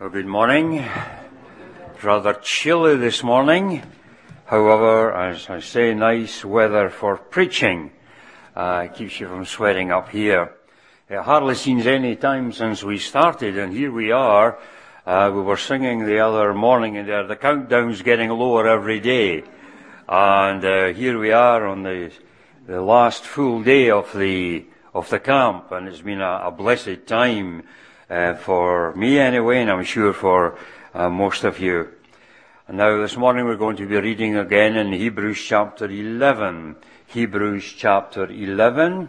Well, good morning. It's rather chilly this morning. However, as I say, nice weather for preaching. Keeps you from sweating up here. It hardly seems any time since we started, and here we are. We were singing the other morning, and the countdown's getting lower every day. And here we are on the last full day of the camp, and it's been a blessed time. For me anyway, and I'm sure for most of you. And now this morning we're going to be reading again in Hebrews chapter 11. Hebrews chapter 11.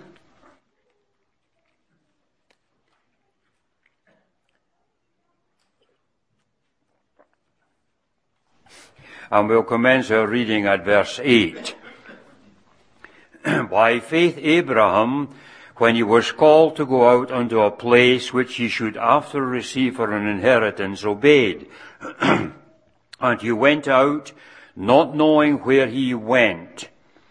And we'll commence our reading at verse 8. By faith Abraham, when he was called to go out unto a place which he should after receive for an inheritance, obeyed. And he went out, not knowing where he went.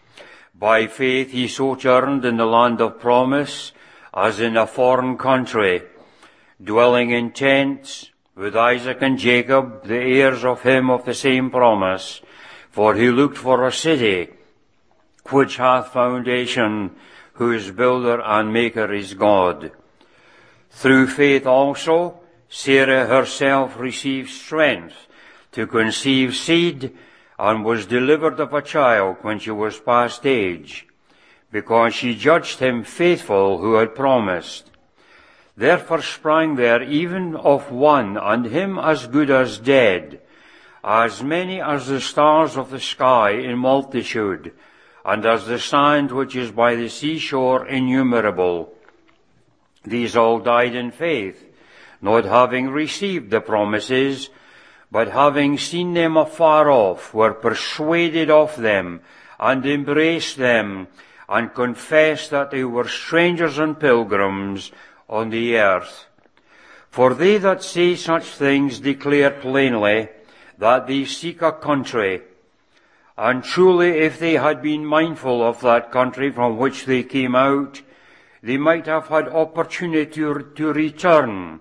By faith he sojourned in the land of promise, as in a foreign country, dwelling in tents with Isaac and Jacob, the heirs of him of the same promise. For he looked for a city which hath foundation, whose builder and maker is God. Through faith also, Sarah herself received strength to conceive seed, and was delivered of a child when she was past age, because she judged him faithful who had promised. Therefore sprang there even of one, and him as good as dead, as many as the stars of the sky in multitude, and as the sand which is by the seashore innumerable. These all died in faith, not having received the promises, but having seen them afar off, were persuaded of them, and embraced them, and confessed that they were strangers and pilgrims on the earth. For they that say such things declare plainly that they seek a country. And truly, if they had been mindful of that country from which they came out, they might have had opportunity to return.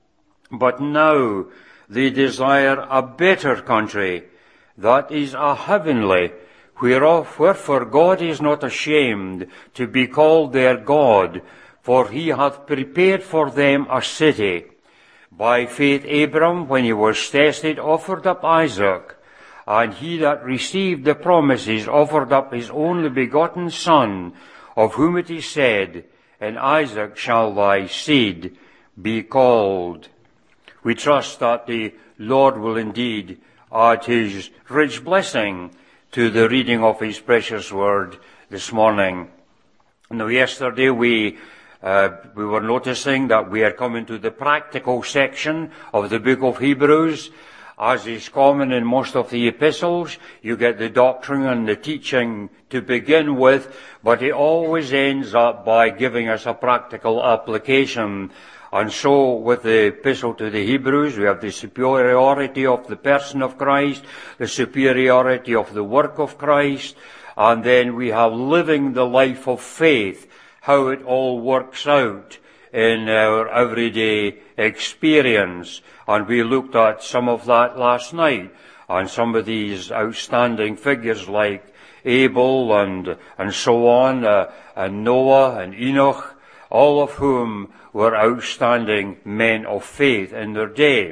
But now they desire a better country, that is a heavenly, wherefore God is not ashamed to be called their God, for he hath prepared for them a city. By faith Abram, when he was tested, offered up Isaac. And he that received the promises offered up his only begotten Son, of whom it is said, In Isaac shall thy seed be called. We trust that the Lord will indeed add his rich blessing to the reading of his precious word this morning. Now, yesterday we were noticing that we are coming to the practical section of the book of Hebrews. As is common in most of the epistles, you get the doctrine and the teaching to begin with, but it always ends up by giving us a practical application. And so with the epistle to the Hebrews, we have the superiority of the person of Christ, the superiority of the work of Christ, and then we have living the life of faith, how it all works out in our everyday experience. And we looked at some of that last night, and some of these outstanding figures like Abel and so on, and Noah and Enoch, all of whom were outstanding men of faith in their day.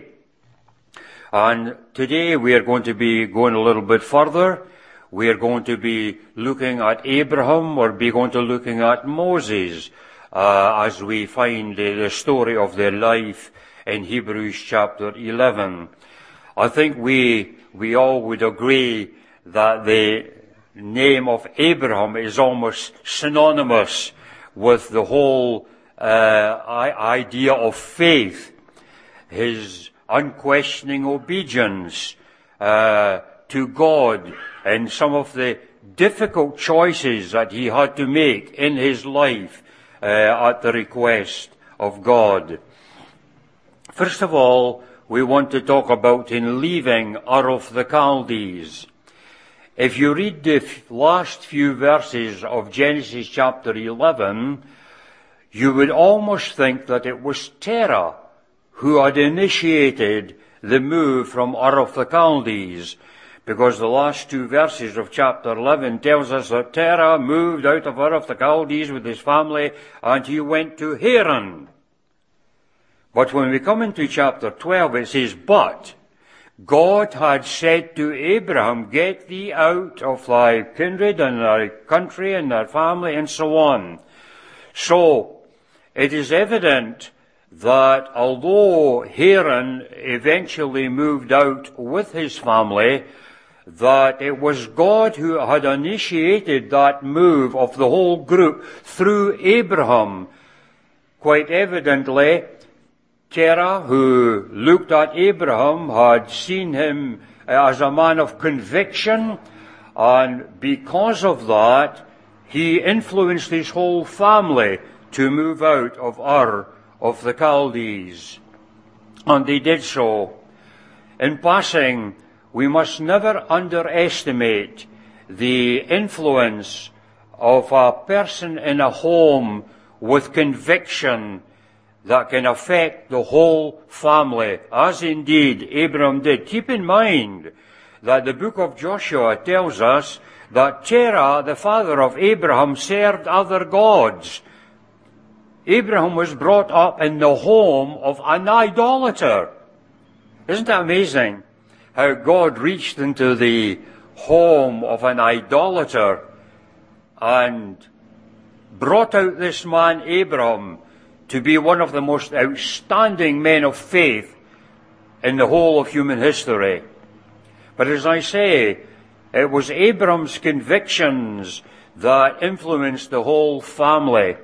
And today we are going to be going a little bit further. We are going to be looking at Abraham. We're going to be looking at Moses, as we find the story of their life in Hebrews chapter 11. I think we all would agree that the name of Abraham is almost synonymous with the whole idea of faith, his unquestioning obedience to God, and some of the difficult choices that he had to make in his life at the request of God. First of all, we want to talk about in leaving Ur of the Chaldees. If you read the last few verses of Genesis chapter 11, you would almost think that it was Terah who had initiated the move from Ur of the Chaldees, because the last two verses of chapter 11 tells us that Terah moved out of Ur of the Chaldees with his family, and he went to Haran. But when we come into chapter 12, it says, but God had said to Abraham, get thee out of thy kindred and thy country and thy family, and so on. So, it is evident that although Haran eventually moved out with his family, that it was God who had initiated that move of the whole group through Abraham. Quite evidently, Terah, who looked at Abraham, had seen him as a man of conviction, and because of that, he influenced his whole family to move out of Ur of the Chaldees. And they did so. In passing, we must never underestimate the influence of a person in a home with conviction that can affect the whole family, as indeed Abraham did. Keep in mind that the book of Joshua tells us that Terah, the father of Abraham, served other gods. Abraham was brought up in the home of an idolater. Isn't that amazing? How God reached into the home of an idolater and brought out this man, Abraham, to be one of the most outstanding men of faith in the whole of human history. But as I say, it was Abraham's convictions that influenced the whole family.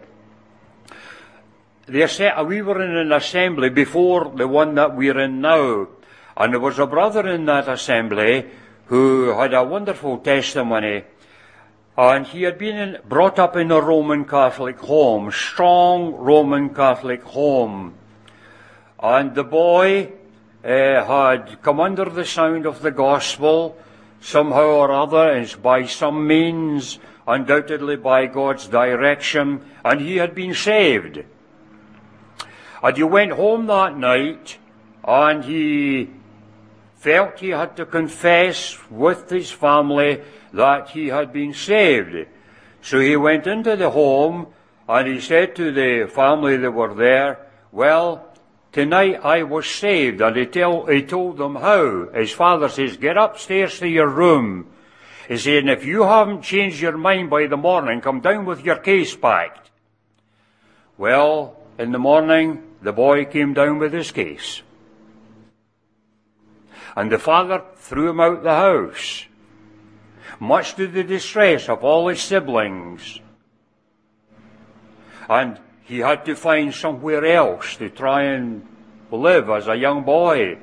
We were in an assembly before the one that we're in now, and there was a brother in that assembly who had a wonderful testimony. And he had been brought up in a Roman Catholic home, strong Roman Catholic home. And the boy had come under the sound of the gospel somehow or other, and by some means, undoubtedly by God's direction, and he had been saved. And he went home that night, and he felt he had to confess with his family that he had been saved. So he went into the home and he said to the family that were there, well, tonight I was saved. And he told them how. His father says, get upstairs to your room. He said, and if you haven't changed your mind by the morning, come down with your case packed. Well, in the morning, the boy came down with his case. And the father threw him out the house, much to the distress of all his siblings. And he had to find somewhere else to try and live as a young boy.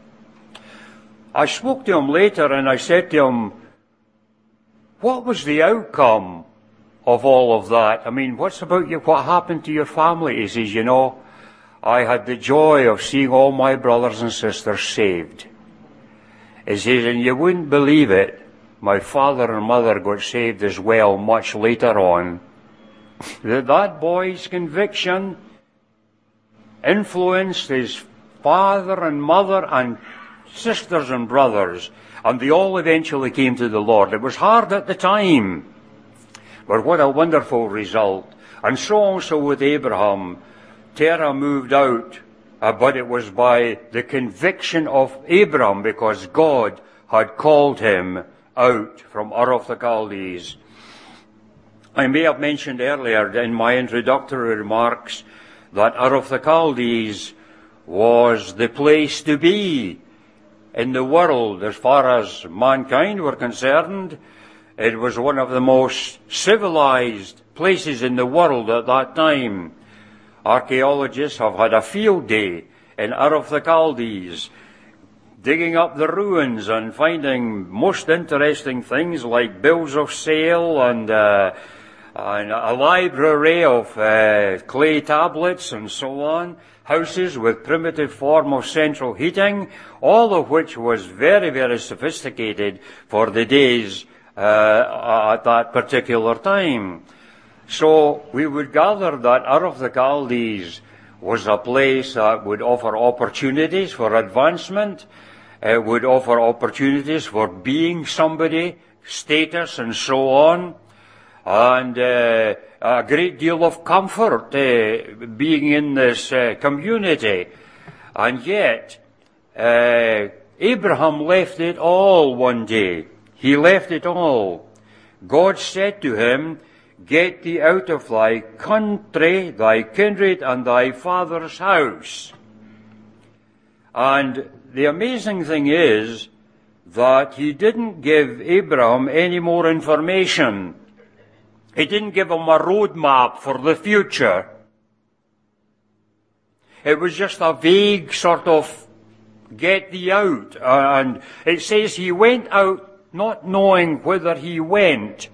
I spoke to him later and I said to him, what was the outcome of all of that? I mean, what happened to your family? He says, you know, I had the joy of seeing all my brothers and sisters saved. He says, and you wouldn't believe it, my father and mother got saved as well much later on. That boy's conviction influenced his father and mother and sisters and brothers, and they all eventually came to the Lord. It was hard at the time, but what a wonderful result. And so also with Abraham. Terah moved out, but it was by the conviction of Abraham, because God had called him out from Ur of the Chaldees. I may have mentioned earlier in my introductory remarks that Ur of the Chaldees was the place to be in the world as far as mankind were concerned. It was one of the most civilized places in the world at that time. Archaeologists have had a field day in Ur of the Chaldees, digging up the ruins and finding most interesting things like bills of sale and a library of clay tablets and so on, houses with primitive form of central heating, all of which was very, very sophisticated for the days at that particular time. So we would gather that Ur of the Chaldees was a place that would offer opportunities for advancement. It would offer opportunities for being somebody, status and so on. And a great deal of comfort being in this community. And yet, Abraham left it all one day. He left it all. God said to him, "Get thee out of thy country, thy kindred, and thy father's house." And the amazing thing is that he didn't give Abraham any more information. He didn't give him a roadmap for the future. It was just a vague sort of get thee out. And it says he went out not knowing whither he went.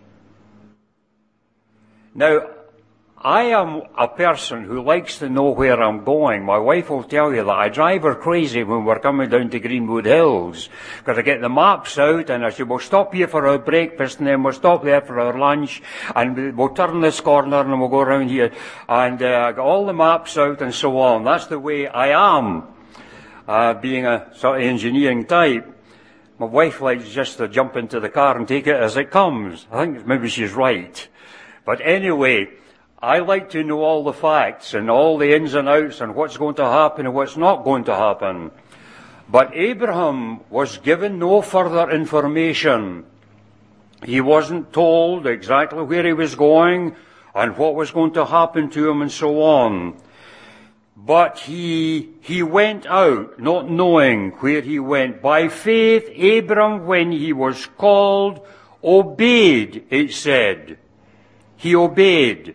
Now, I am a person who likes to know where I'm going. My wife will tell you that I drive her crazy when we're coming down to Greenwood Hills, because I get the maps out and I say, we'll stop here for our breakfast and then we'll stop there for our lunch and we'll turn this corner and we'll go around here. And I got all the maps out and so on. That's the way I am, being a sort of engineering type. My wife likes just to jump into the car and take it as it comes. I think maybe she's right. But anyway, I like to know all the facts and all the ins and outs and what's going to happen and what's not going to happen. But Abraham was given no further information. He wasn't told exactly where he was going and what was going to happen to him and so on. But he went out not knowing where he went. By faith, Abraham, when he was called, obeyed, it said. He obeyed.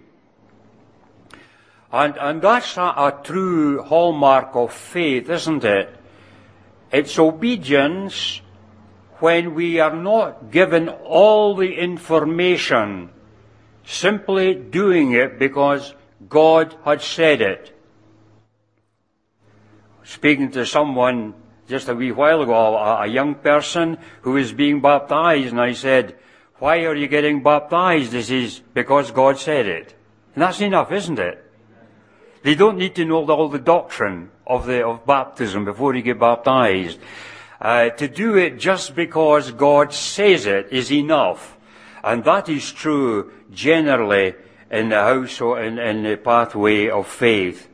And that's a true hallmark of faith, isn't it? It's obedience when we are not given all the information, simply doing it because God had said it. Speaking to someone just a wee while ago, a young person who was being baptized, and I said, "Why are you getting baptized?" He says, "Because God said it." And that's enough, isn't it? They don't need to know all the doctrine of baptism before you get baptized. To do it just because God says it is enough. And that is true generally in the house or in the pathway of faith.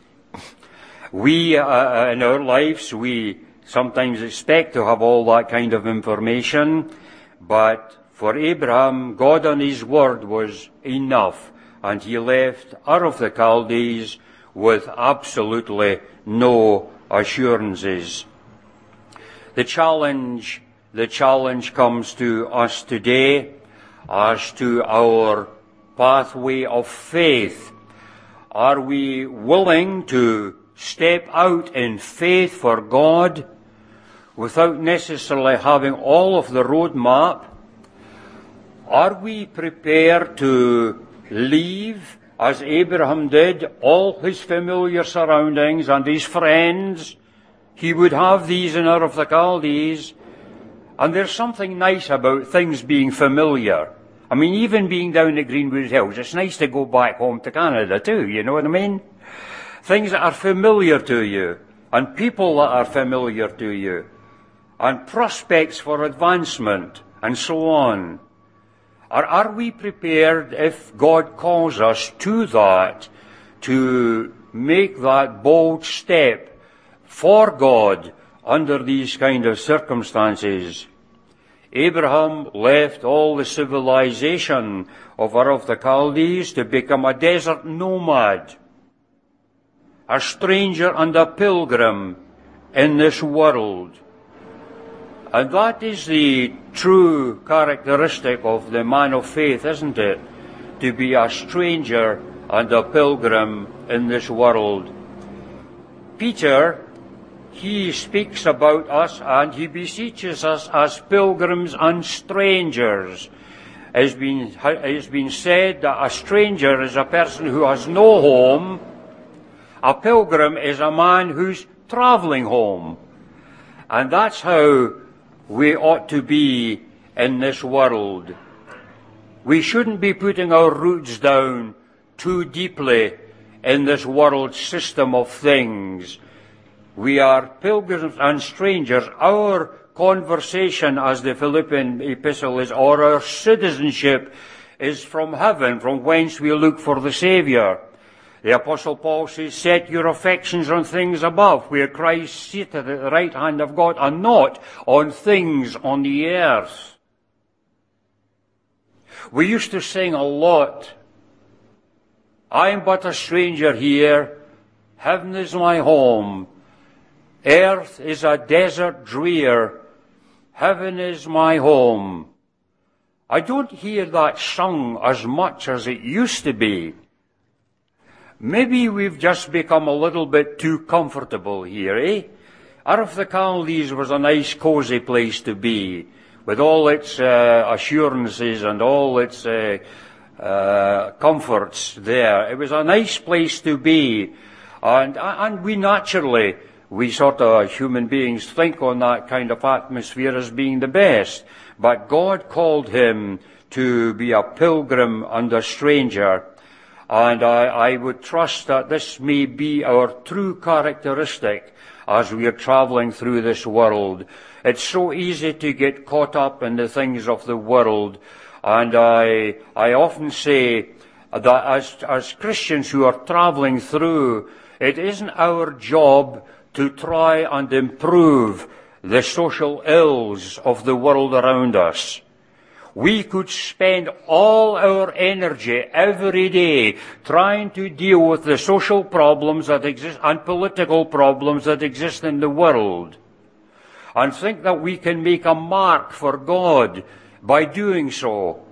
We, in our lives, we sometimes expect to have all that kind of information, but for Abraham, God and His Word was enough, and he left Ur of the Chaldees with absolutely no assurances. The challenge comes to us today as to our pathway of faith. Are we willing to step out in faith for God without necessarily having all of the roadmap? Are we prepared to leave, as Abraham did, all his familiar surroundings and his friends? He would have these in Ur of the Chaldees. And there's something nice about things being familiar. I mean, even being down at Greenwood Hills, it's nice to go back home to Canada too, you know what I mean? Things that are familiar to you, and people that are familiar to you, and prospects for advancement, and so on. Are we prepared, if God calls us to that, to make that bold step for God under these kind of circumstances? Abraham left all the civilization of Ur of the Chaldees to become a desert nomad, a stranger and a pilgrim in this world. And that is the true characteristic of the man of faith, isn't it? To be a stranger and a pilgrim in this world. Peter, he speaks about us and he beseeches us as pilgrims and strangers. It's been said that a stranger is a person who has no home. A pilgrim is a man who's traveling home. And that's how we ought to be in this world. We shouldn't be putting our roots down too deeply in this world system of things. We are pilgrims and strangers. Our conversation, as the Philippian epistle is, or our citizenship is from heaven, from whence we look for the Saviour. The Apostle Paul says, set your affections on things above, where Christ sitteth at the right hand of God, and not on things on the earth. We used to sing a lot, I am but a stranger here, heaven is my home, earth is a desert drear, heaven is my home. I don't hear that sung as much as it used to be. Maybe we've just become a little bit too comfortable here, eh? Arf the Chaldees was a nice, cosy place to be, with all its assurances and all its comforts there. It was a nice place to be, and we naturally, we sort of human beings think on that kind of atmosphere as being the best. But God called him to be a pilgrim and a stranger. And I would trust that this may be our true characteristic as we are traveling through this world. It's so easy to get caught up in the things of the world. And I often say that as Christians who are traveling through, it isn't our job to try and improve the social ills of the world around us. We could spend all our energy every day trying to deal with the social problems that exist and political problems that exist in the world, and think that we can make a mark for God by doing so.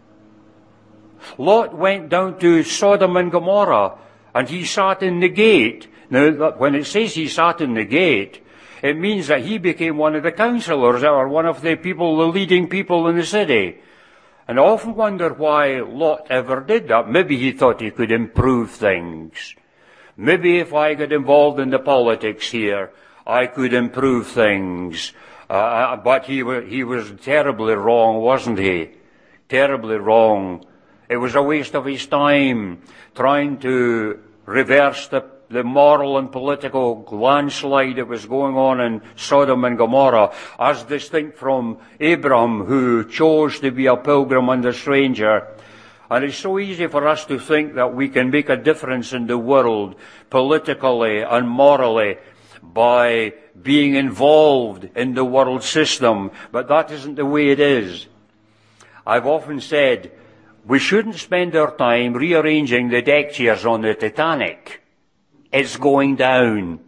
Lot went down to Sodom and Gomorrah, and he sat in the gate. Now, when it says he sat in the gate, it means that he became one of the councillors or one of the people, the leading people in the city. And I often wonder why Lot ever did that. Maybe he thought he could improve things. Maybe if I got involved in the politics here, I could improve things. But he was terribly wrong, wasn't he? Terribly wrong. It was a waste of his time trying to reverse the moral and political landslide that was going on in Sodom and Gomorrah, as distinct from Abraham, who chose to be a pilgrim and a stranger. And it's so easy for us to think that we can make a difference in the world, politically and morally, by being involved in the world system. But that isn't the way it is. I've often said, we shouldn't spend our time rearranging the deck chairs on the Titanic. It's going down.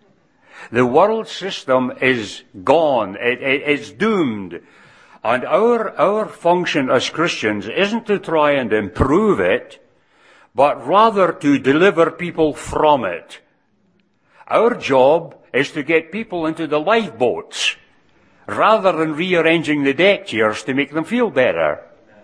The world system is gone. It's doomed. And our function as Christians isn't to try and improve it, but rather to deliver people from it. Our job is to get people into the lifeboats, rather than rearranging the deck chairs to make them feel better.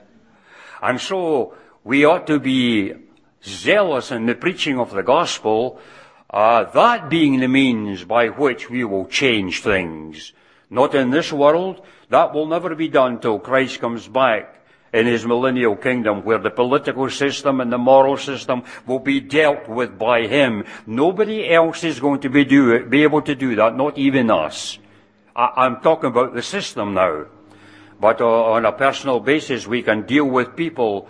And so we ought to be zealous in the preaching of the gospel, that being the means by which we will change things. Not in this world. That will never be done till Christ comes back in his millennial kingdom, where the political system and the moral system will be dealt with by him. Nobody else is going to be able to do that, not even us. I'm talking about the system now. But on a personal basis, we can deal with people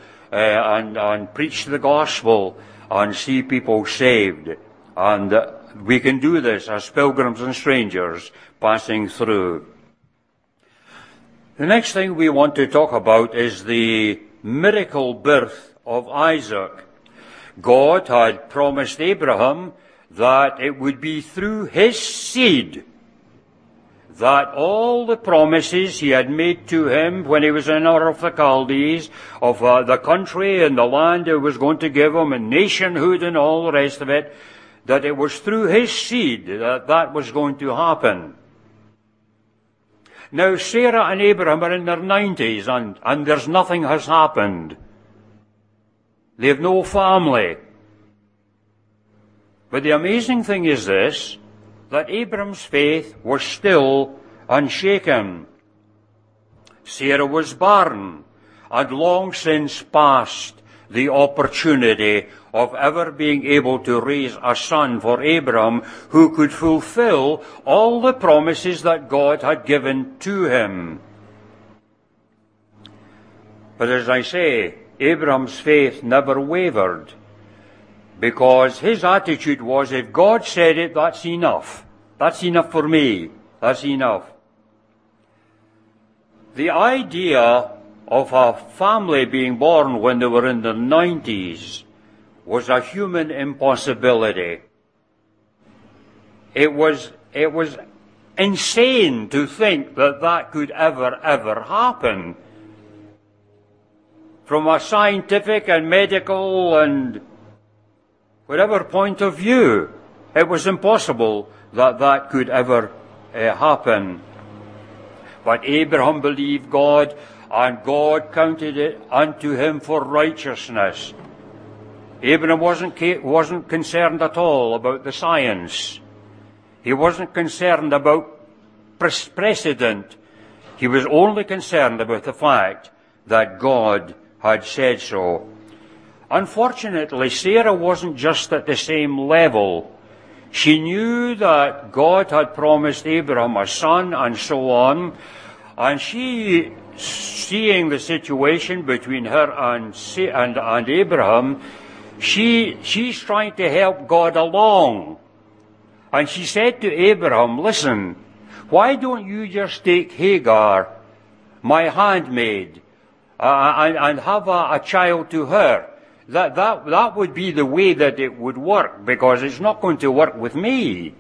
and preach the gospel and see people saved. And we can do this as pilgrims and strangers passing through. The next thing we want to talk about is the miracle birth of Isaac. God had promised Abraham that it would be through his seed that all the promises he had made to him when he was in Ur of the Chaldees, of the country and the land he was going to give him, and nationhood and all the rest of it, that it was through his seed that was going to happen. Now, Sarah and Abraham are in their 90s, and there's nothing has happened. They have no family. But the amazing thing is this, that Abraham's faith was still unshaken. Sarah was barren, and long since passed the opportunity of ever being able to raise a son for Abraham who could fulfill all the promises that God had given to him. But as I say, Abraham's faith never wavered, because his attitude was, if God said it, that's enough. That's enough for me. That's enough. The idea of a family being born when they were in their 90s was a human impossibility. It was insane to think that that could ever happen. From a scientific and medical and whatever point of view, it was impossible that that could ever happen. But Abraham believed God, and God counted it unto him for righteousness. Abraham wasn't concerned at all about the science. He wasn't concerned about precedent. He was only concerned about the fact that God had said so. Unfortunately, Sarah wasn't just at the same level. She knew that God had promised Abraham a son and so on, and she, seeing the situation between her and Abraham, she's trying to help God along. And she said to Abraham, listen, why don't you just take Hagar, my handmaid, and have a child to her? That would be the way that it would work, because it's not going to work with me.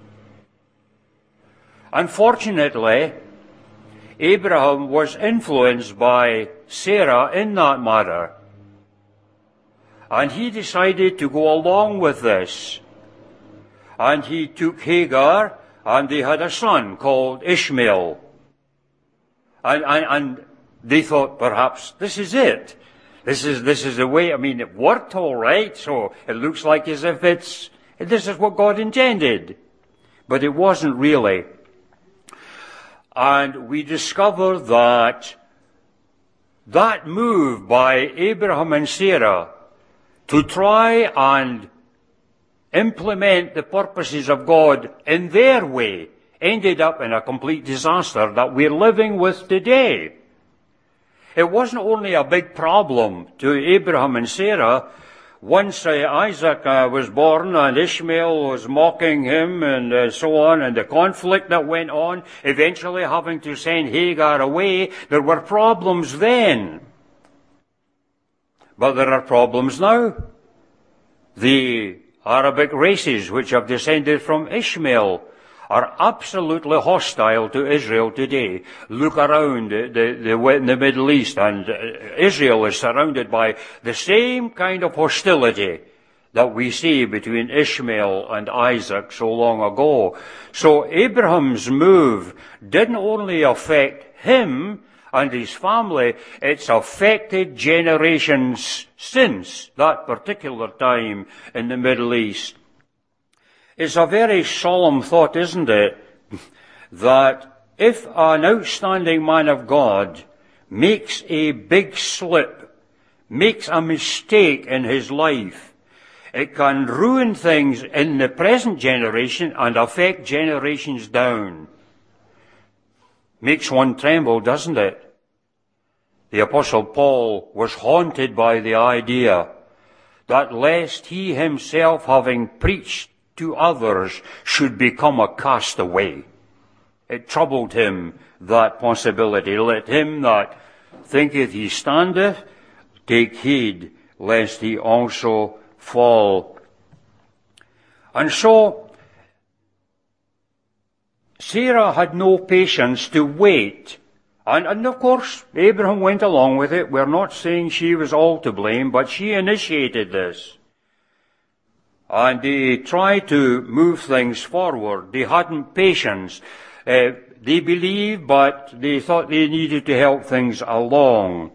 Unfortunately, Abraham was influenced by Sarah in that matter. And he decided to go along with this. And he took Hagar, and they had a son called Ishmael. And they thought, perhaps this is it. This is the way. I mean, it worked all right, so it looks like as if this is what God intended. But it wasn't really. And we discover that move by Abraham and Sarah to try and implement the purposes of God in their way ended up in a complete disaster that we're living with today. It wasn't only a big problem to Abraham and Sarah. Once Isaac was born and Ishmael was mocking him and so on, and the conflict that went on, eventually having to send Hagar away, there were problems then. But there are problems now. The Arabic races which have descended from Ishmael are absolutely hostile to Israel today. Look around the Middle East, and Israel is surrounded by the same kind of hostility that we see between Ishmael and Isaac so long ago. So Abraham's move didn't only affect him and his family, it's affected generations since that particular time in the Middle East. It's a very solemn thought, isn't it, that if an outstanding man of God makes a big slip, makes a mistake in his life, it can ruin things in the present generation and affect generations down. Makes one tremble, doesn't it? The Apostle Paul was haunted by the idea that lest he himself, having preached to others, should become a castaway. It troubled him, that possibility. Let him that thinketh he standeth take heed lest he also fall. And so Sarah had no patience to wait. And of course, Abraham went along with it. We're not saying she was all to blame, but she initiated this. And they tried to move things forward. They hadn't patience. They believed, but they thought they needed to help things along.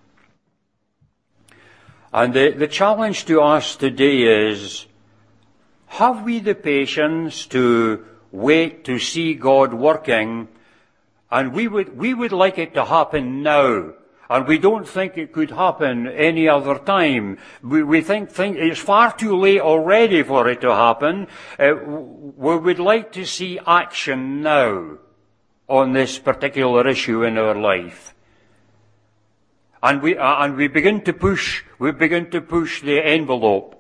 And the challenge to us today is, have we the patience to wait to see God working? And we would like it to happen now. And we don't think it could happen any other time. We think it's far too late already for it to happen. We would like to see action now on this particular issue in our life. And we begin to push the envelope.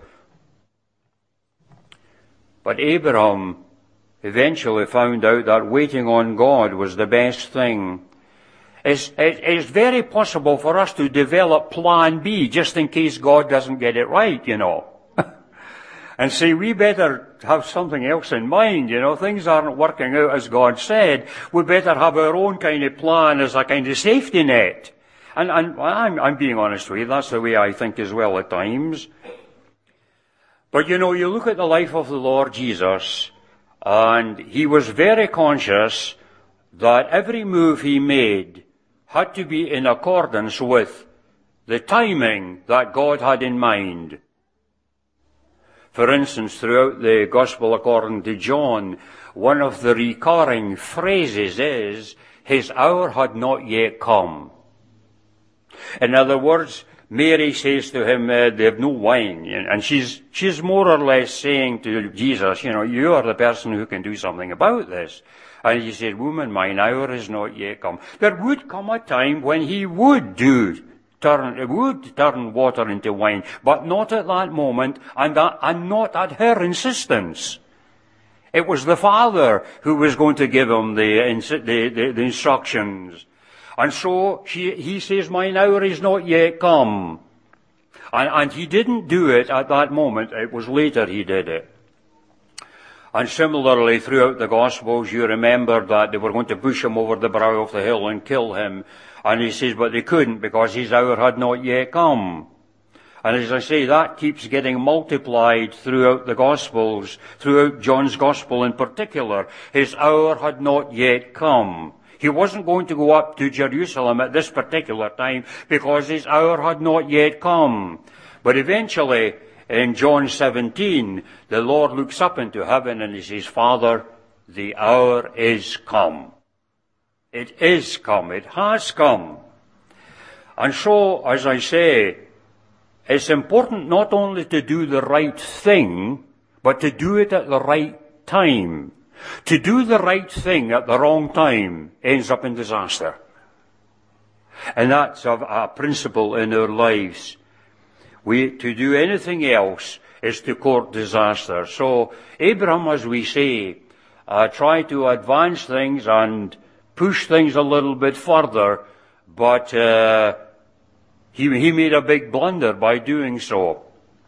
But Abraham eventually found out that waiting on God was the best thing. It's very possible for us to develop plan B just in case God doesn't get it right, you know. And say, we better have something else in mind, you know. Things aren't working out as God said. We better have our own kind of plan as a kind of safety net. And I'm being honest with you, that's the way I think as well at times. But you know, you look at the life of the Lord Jesus, and he was very conscious that every move he made had to be in accordance with the timing that God had in mind. For instance, throughout the Gospel according to John, one of the recurring phrases is, his hour had not yet come. In other words, Mary says to him, they have no wine. And she's more or less saying to Jesus, you know, you are the person who can do something about this. And he said, woman, mine hour is not yet come. There would come a time when he would turn water into wine, but not at that moment, and not at her insistence. It was the Father who was going to give him the instructions. And so he says, mine hour is not yet come. And he didn't do it at that moment. It was later he did it. And similarly, throughout the Gospels, you remember that they were going to push him over the brow of the hill and kill him. And he says, but they couldn't because his hour had not yet come. And as I say, that keeps getting multiplied throughout the Gospels, throughout John's Gospel in particular. His hour had not yet come. He wasn't going to go up to Jerusalem at this particular time because his hour had not yet come. But eventually, in John 17, the Lord looks up into heaven and he says, Father, the hour is come. It is come. It has come. And so, as I say, it's important not only to do the right thing, but to do it at the right time. To do the right thing at the wrong time ends up in disaster. And that's a principle in our lives. To do anything else is to court disaster. So Abraham, as we say, tried to advance things and push things a little bit further, but he made a big blunder by doing so.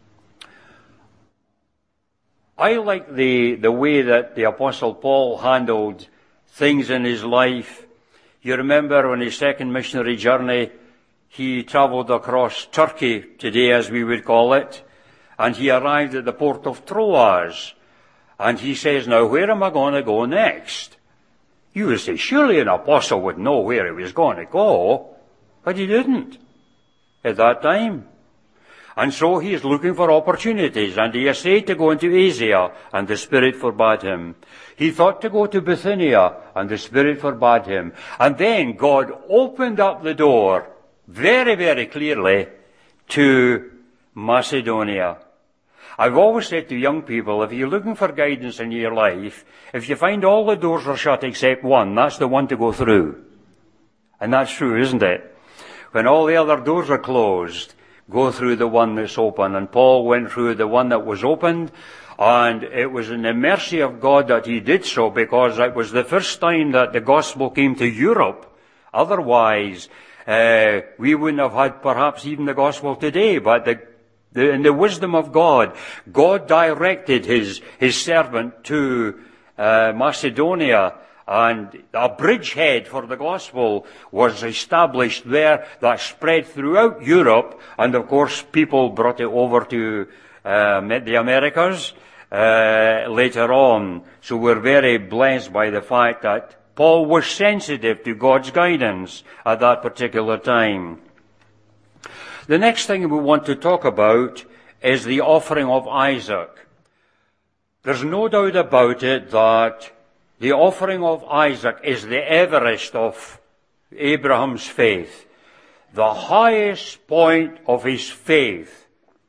I like the way that the Apostle Paul handled things in his life. You remember on his second missionary journey, he travelled across Turkey today, as we would call it, and he arrived at the port of Troas. And he says, now, where am I going to go next? You would say, surely an apostle would know where he was going to go. But he didn't at that time. And so he is looking for opportunities, and he essayed to go into Asia, and the Spirit forbade him. He thought to go to Bithynia, and the Spirit forbade him. And then God opened up the door very, very clearly to Macedonia. I've always said to young people, if you're looking for guidance in your life, if you find all the doors are shut except one, that's the one to go through. And that's true, isn't it? When all the other doors are closed, go through the one that's open. And Paul went through the one that was opened, and it was in the mercy of God that he did so, because it was the first time that the gospel came to Europe. Otherwise, we wouldn't have had perhaps even the gospel today, but in the wisdom of God, God directed his servant to Macedonia, and a bridgehead for the gospel was established there that spread throughout Europe, and of course people brought it over to the Americas later on. So we're very blessed by the fact that Paul was sensitive to God's guidance at that particular time. The next thing we want to talk about is the offering of Isaac. There's no doubt about it that the offering of Isaac is the Everest of Abraham's faith. the highest point of his faith.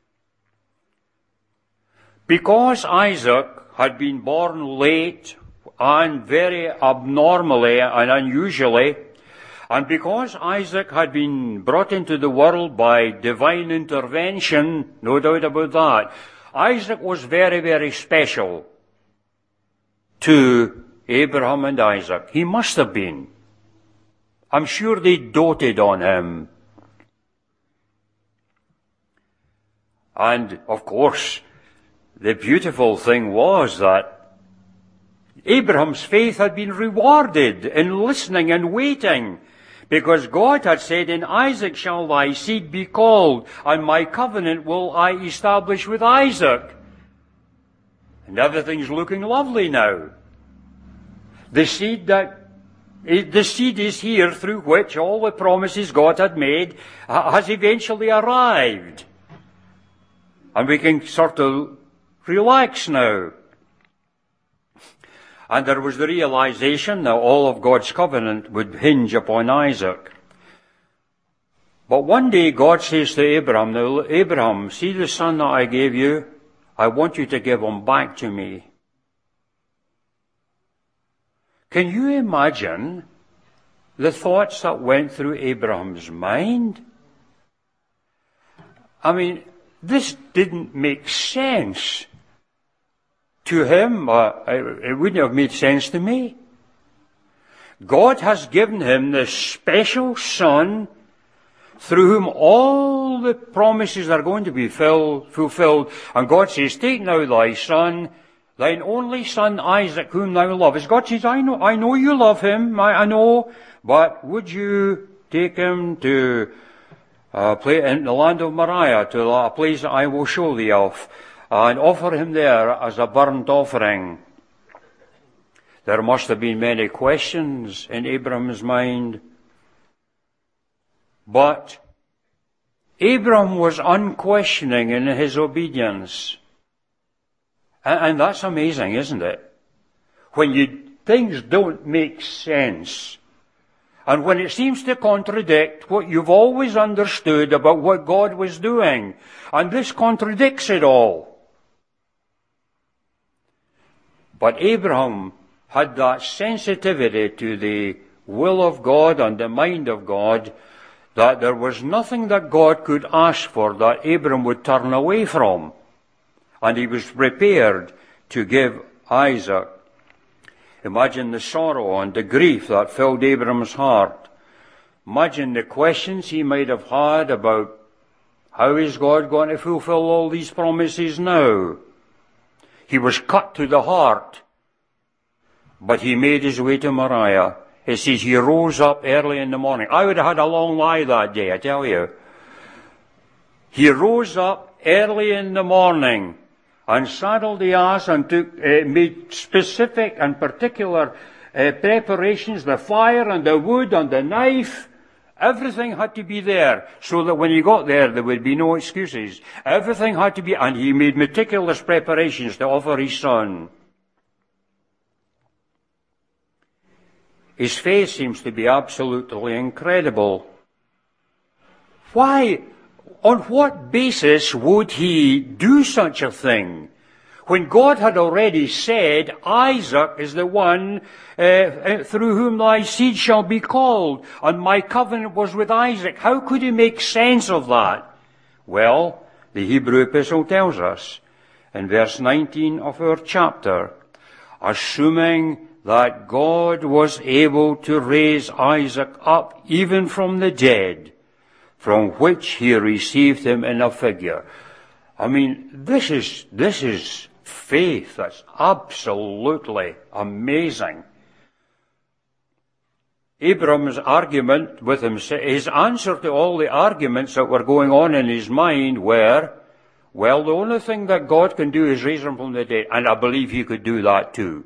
Because Isaac had been born late and very abnormally and unusually, and because Isaac had been brought into the world by divine intervention, no doubt about that, Isaac was very, very special to Abraham and Isaac. He must have been. I'm sure they doted on him. And, of course, the beautiful thing was that Abraham's faith had been rewarded in listening and waiting, because God had said, "In Isaac shall thy seed be called, and my covenant will I establish with Isaac." And everything's looking lovely now. The seed is here through which all the promises God had made has eventually arrived. And we can sort of relax now. And there was the realization that all of God's covenant would hinge upon Isaac. But one day God says to Abraham, "Now, Abraham, see the son that I gave you? I want you to give him back to me." Can you imagine the thoughts that went through Abraham's mind? I mean, this didn't make sense to him. It wouldn't have made sense to me. God has given him this special son through whom all the promises are going to be fulfilled. And God says, "Take now thy son, thine only son Isaac, whom thou lovest." God says, I know you love him, I know, but would you take him to in the land of Moriah, to a place that I will show thee of, and offer him there as a burnt offering? There must have been many questions in Abraham's mind. But Abraham was unquestioning in his obedience. And that's amazing, isn't it? When things don't make sense, and when it seems to contradict what you've always understood about what God was doing, and this contradicts it all. But Abraham had that sensitivity to the will of God and the mind of God, that there was nothing that God could ask for that Abraham would turn away from. And he was prepared to give Isaac. Imagine the sorrow and the grief that filled Abraham's heart. Imagine the questions he might have had about how is God going to fulfill all these promises now? He was cut to the heart, but he made his way to Moriah. It says he rose up early in the morning. I would have had a long lie that day, I tell you. He rose up early in the morning and saddled the ass and made specific and particular preparations, the fire and the wood and the knife. Everything had to be there, so that when he got there would be no excuses. Everything had to be, and he made meticulous preparations to offer his son. His faith seems to be absolutely incredible. Why? On what basis would he do such a thing? When God had already said, Isaac is the one through whom thy seed shall be called, and my covenant was with Isaac. How could he make sense of that? Well, the Hebrew epistle tells us in verse 19 of our chapter, assuming that God was able to raise Isaac up even from the dead, from which he received him in a figure. I mean, this is faith that's absolutely amazing. Abraham's argument with himself, his answer to all the arguments that were going on in his mind were, well, the only thing that God can do is raise him from the dead, and I believe he could do that too.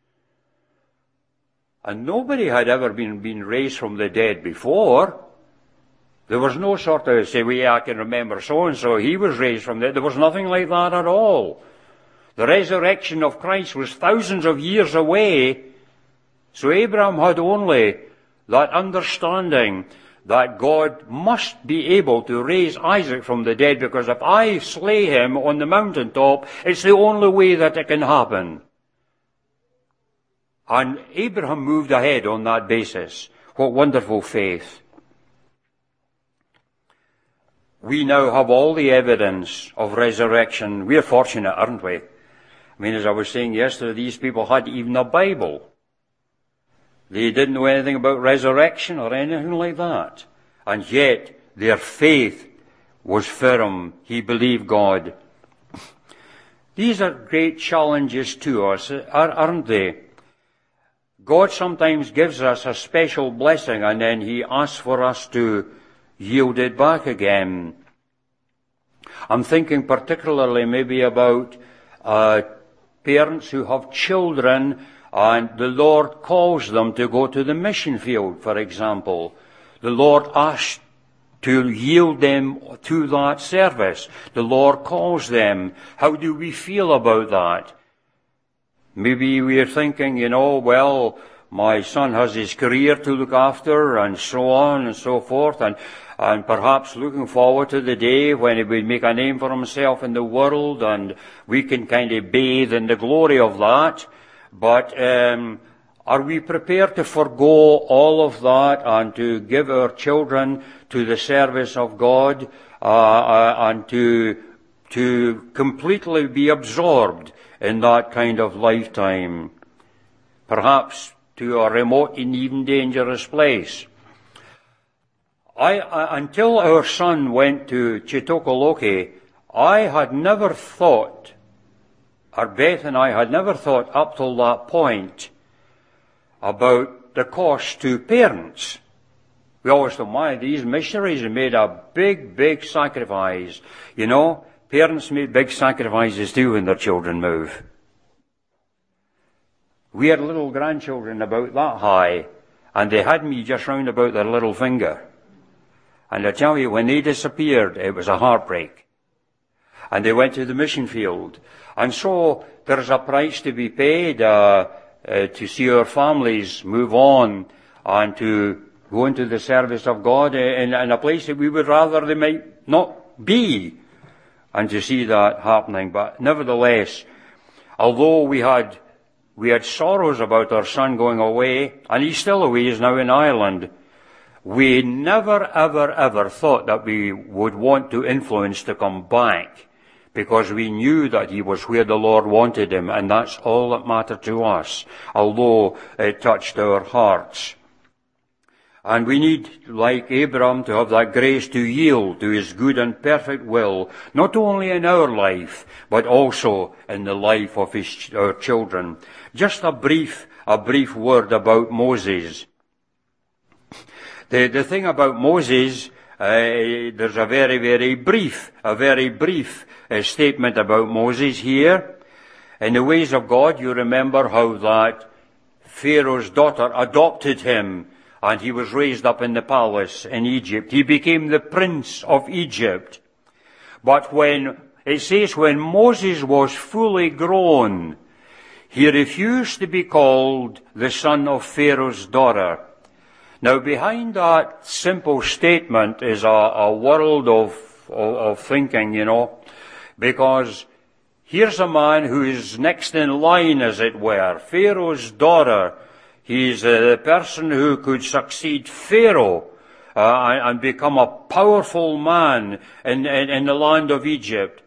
And nobody had ever been raised from the dead before. There was no sort of, say, well, yeah, I can remember so-and-so, he was raised from the dead. There was nothing like that at all. The resurrection of Christ was thousands of years away. So Abraham had only that understanding that God must be able to raise Isaac from the dead, because if I slay him on the mountaintop, it's the only way that it can happen. And Abraham moved ahead on that basis. What wonderful faith. We now have all the evidence of resurrection. We're fortunate, aren't we? I mean, as I was saying yesterday, these people had even a Bible. They didn't know anything about resurrection or anything like that. And yet, their faith was firm. He believed God. These are great challenges to us, aren't they? God sometimes gives us a special blessing, and then He asks for us to yield it back again. I'm thinking particularly maybe about parents who have children, and the Lord calls them to go to the mission field, for example. The Lord asks to yield them to that service. The Lord calls them. How do we feel about that? Maybe we're thinking, well, my son has his career to look after, and so on and so forth, and perhaps looking forward to the day when he will make a name for himself in the world, and we can kind of bathe in the glory of that. But are we prepared to forego all of that and to give our children to the service of God, and to completely be absorbed in that kind of lifetime? Perhaps to a remote and even dangerous place. Until our son went to Chitokoloke, I had never thought, or Beth and I had never thought up till that point about the cost to parents. We always thought, these missionaries have made a big, big sacrifice. Parents make big sacrifices too when their children move. We had little grandchildren about that high, and they had me just round about their little finger. And I tell you, when they disappeared, it was a heartbreak. And they went to the mission field. And so there's a price to be paid to see our families move on and to go into the service of God in a place that we would rather they might not be, and to see that happening. But nevertheless, although we had sorrows about our son going away, and he's still away, he's now in Ireland, we never, ever, ever thought that we would want to influence to come back, because we knew that he was where the Lord wanted him, and that's all that mattered to us, although it touched our hearts. And we need, like Abraham, to have that grace to yield to His good and perfect will, not only in our life, but also in the life of our children. Just a brief word about Moses. The thing about Moses, there's a very brief statement about Moses here. In the ways of God, you remember how that Pharaoh's daughter adopted him, and he was raised up in the palace in Egypt. He became the prince of Egypt. But when Moses was fully grown, he refused to be called the son of Pharaoh's daughter. Now, behind that simple statement is a world of thinking, because here's a man who is next in line, as it were, Pharaoh's daughter. He's the person who could succeed Pharaoh and become a powerful man in the land of Egypt.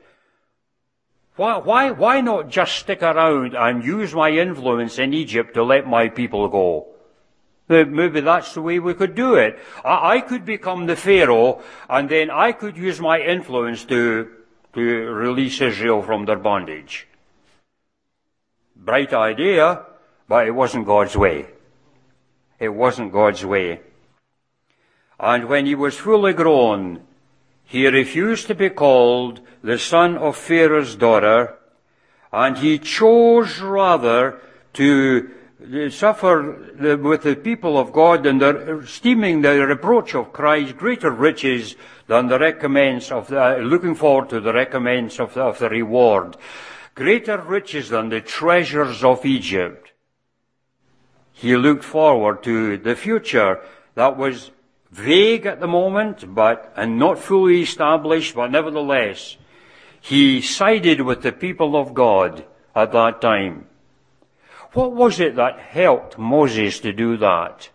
Why not just stick around and use my influence in Egypt to let my people go? Maybe that's the way we could do it. I could become the Pharaoh, and then I could use my influence to release Israel from their bondage. Bright idea, but it wasn't God's way. It wasn't God's way. And when he was fully grown, he refused to be called the son of Pharaoh's daughter, and he chose rather to suffer with the people of God, and esteeming the reproach of Christ greater riches than the recompense of looking forward to the recompense of the reward. Greater riches than the treasures of Egypt. He looked forward to the future that was vague at the moment, and not fully established, but nevertheless, he sided with the people of God at that time. What was it that helped Moses to do that?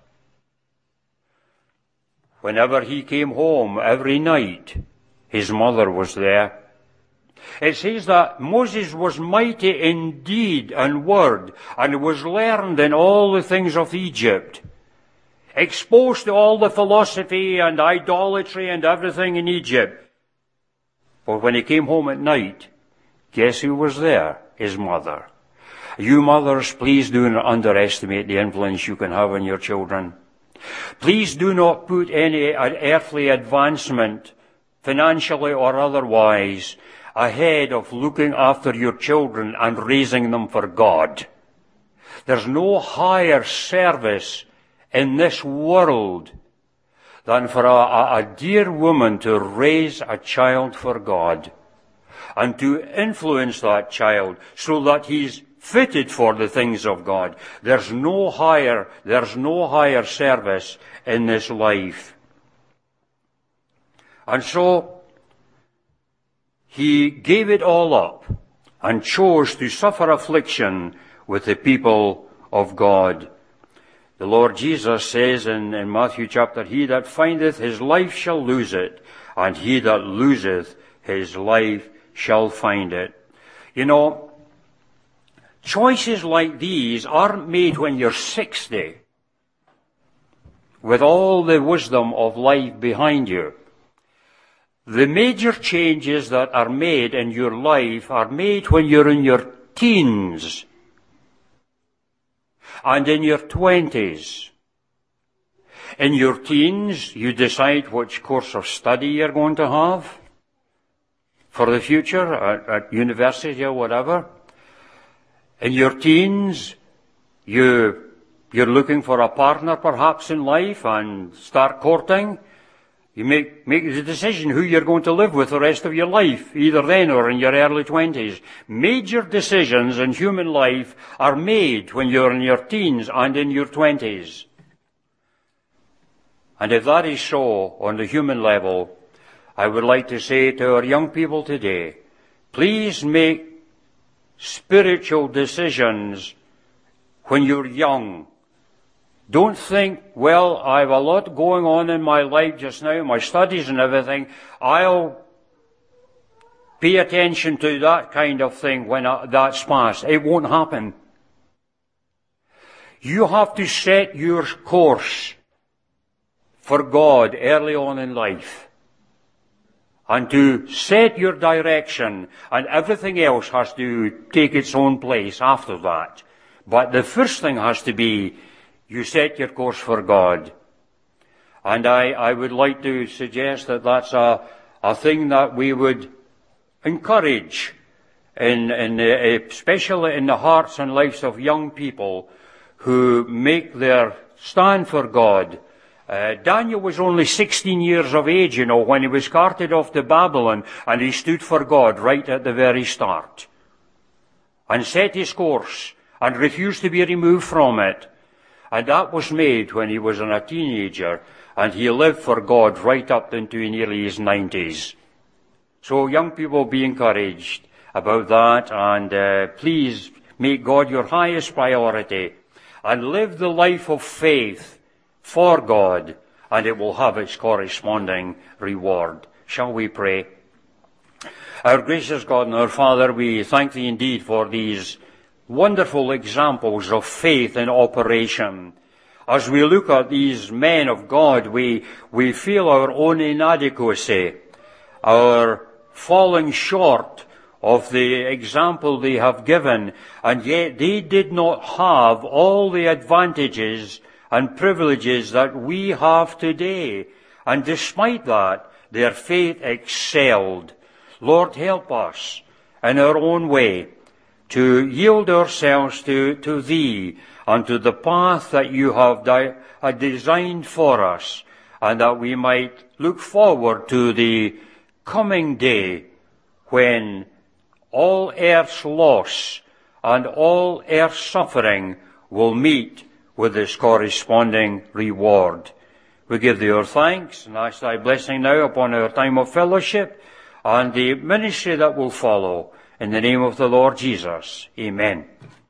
Whenever he came home every night, his mother was there. It says that Moses was mighty in deed and word, and was learned in all the things of Egypt, exposed to all the philosophy and idolatry and everything in Egypt. But when he came home at night, guess who was there? His mother. You mothers, please do not underestimate the influence you can have on your children. Please do not put any earthly advancement, financially or otherwise, ahead of looking after your children and raising them for God. There's no higher service in this world than for a dear woman to raise a child for God and to influence that child so that he's fitted for the things of God. There's no higher service in this life. And so he gave it all up and chose to suffer affliction with the people of God. The Lord Jesus says in Matthew chapter, he that findeth his life shall lose it, and he that loseth his life shall find it. You know, choices like these aren't made when you're 60, with all the wisdom of life behind you. The major changes that are made in your life are made when you're in your teens and in your 20s. In your teens, you decide which course of study you're going to have for the future at university or whatever. In your teens, you're looking for a partner perhaps in life and start courting. You make the decision who you're going to live with the rest of your life, either then or in your early 20s. Major decisions in human life are made when you're in your teens and in your 20s. And if that is so on the human level, I would like to say to our young people today, please make spiritual decisions when you're young. Don't think, well, I have a lot going on in my life just now, my studies and everything. I'll pay attention to that kind of thing when that's past. It won't happen. You have to set your course for God early on in life, and to set your direction, and everything else has to take its own place after that. But the first thing has to be, you set your course for God. And I would like to suggest that that's a thing that we would encourage, especially in the hearts and lives of young people who make their stand for God. Daniel was only 16 years of age, when he was carted off to Babylon, and he stood for God right at the very start, and set his course, and refused to be removed from it. And that was made when he was a teenager, and he lived for God right up into nearly his 90s. So young people, be encouraged about that, and please make God your highest priority, and live the life of faith for God, and it will have its corresponding reward. Shall we pray? Our gracious God and our Father, we thank Thee indeed for these wonderful examples of faith in operation. As we look at these men of God, we feel our own inadequacy, our falling short of the example they have given, and yet they did not have all the advantages and privileges that we have today. And despite that, their faith excelled. Lord, help us in our own way to yield ourselves to Thee and to the path that You have designed for us, and that we might look forward to the coming day when all earth's loss and all earth's suffering will meet with its corresponding reward. We give thee our thanks and ask thy blessing now upon our time of fellowship and the ministry that will follow. In the name of the Lord Jesus. Amen.